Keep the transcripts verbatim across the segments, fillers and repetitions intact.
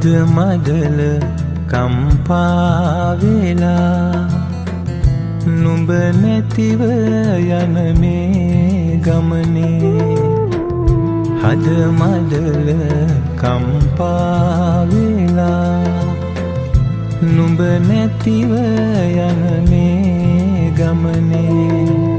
හද මඩල කම්පා වෙලා නුඹ නැතිව යන මේ ගමනේ හද මඩල කම්පා වෙලා නුඹ නැතිව යන මේ ගමනේ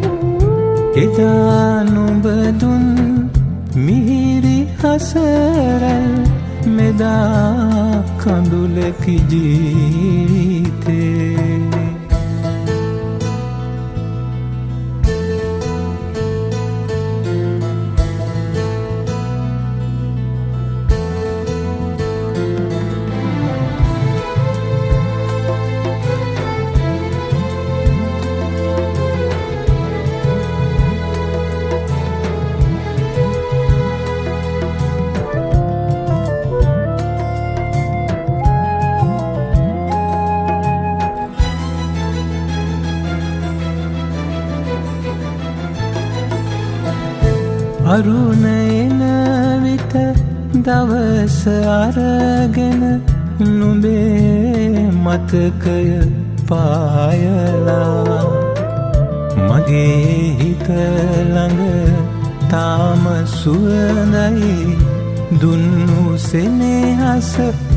එදා නුඹ දුන් මිහිරි හසරල් මෙදා කඳුලකි ජීවිතේ අරුණ එන විට දවස අරගෙන නුඹේ මතකය පායලා මගේ හිත ළඟ තාම සුවඳයි දුන්නු සෙනෙහස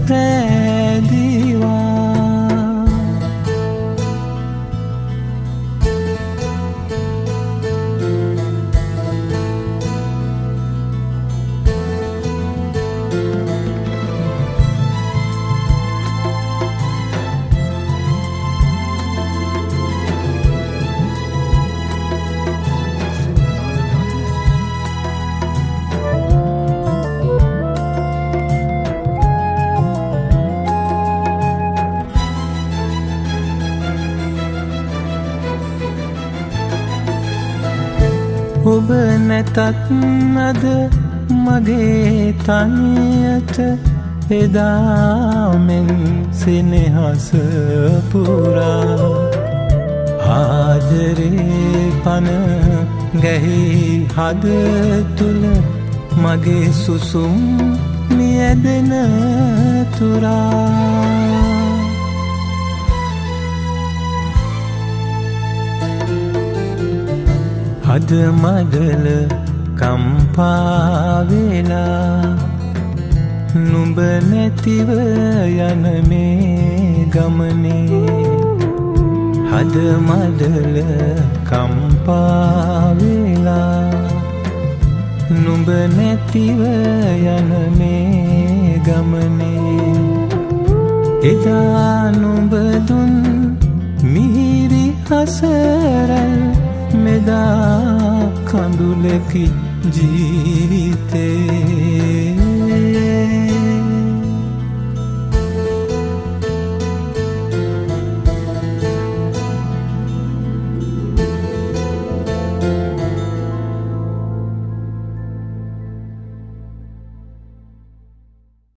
රැඳිවා ඔබ නැතත් අද මගේ තනියට එදා මෙන් සෙනෙහස පුරා ආදරේ පන ගැහි හද තුල මගේ සුසුම් මියැදෙන තුරා හද මඩල කම්පා වෙලා නුඹ නැතිව යන මේ ගමනේ හද මඩල කම්පා වෙලා නුඹ නැතිව යන මේ ගමනේ එදා නුඹ දුන් මිහිරි හසරල් මෙදා කඳුලකි ජීවිතේ